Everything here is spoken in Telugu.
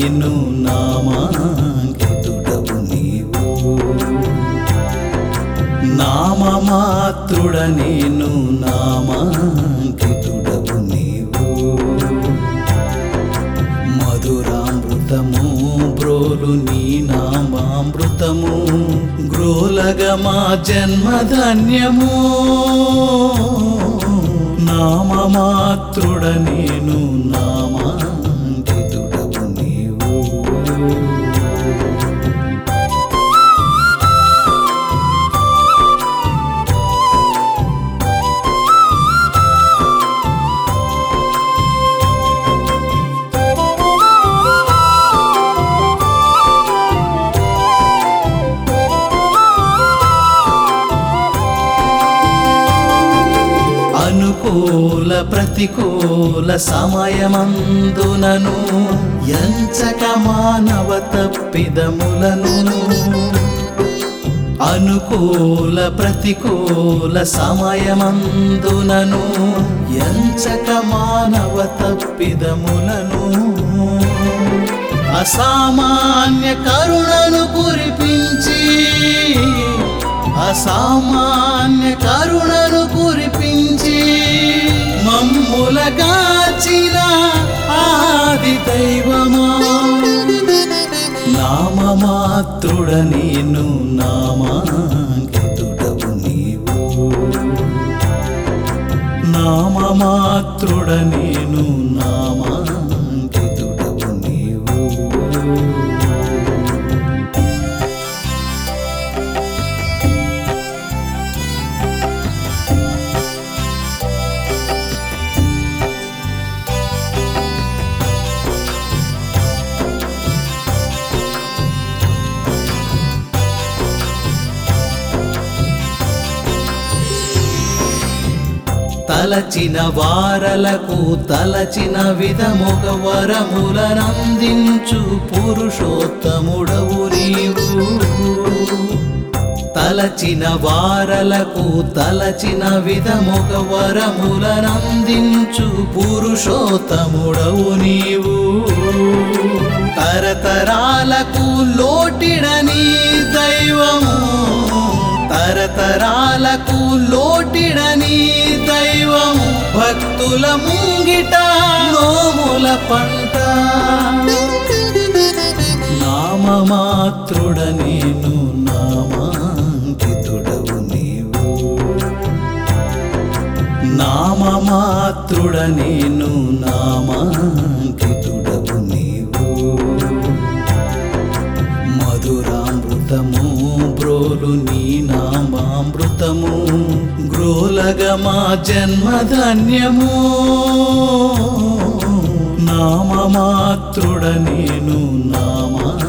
నేను నామాంకితుడవు నీవు నామమాత్రుడ నేను నామాంకితుడవు నీవు మధురామృతము బ్రోలు నీ నామామృతము గ్రోలగా మా జన్మధన్యము నామమాత్రుడ నేను నామాంకితుడవు నీవు అనుకూల ప్రతికూల సమయమందునను ఎంచక మానవ తప్పిదములను అనుకూల ప్రతికూల సమయమందునను ఎంచక మానవ తప్పిదములను అసామాన్య కరుణను కురిపించి అసామాన్య కరుణను కురిపించి మమ్ములగాచిన ఆది దైవమా నామమాత్రుడ నేను నామాంకితుడవు నీవు నామమాత్రుడ నేను నామాంకితుడవు నీవు తలచిన వారలకు తలచిన విధముగ వరములనందించు పురుషోత్తముడవు నీవు తలచిన వారలకు తలచిన విధముగ వరములనందించు పురుషోత్తముడవు నీవు తరతరాలకు లోటిడని దైవము తరతరాలకు లోటిడని దైవము భక్తుల ముంగిట నోముల పంట నామమాత్రుడ నేను నామాంకితుడవు నీవు నామమాత్రుడ నేను నామాంకితుడవు నీవు మధురామృతము బ్రోలు నీ నామామృతము గ్రోలగా మా జన్మధన్యము నామమాత్రుడ నేను నామా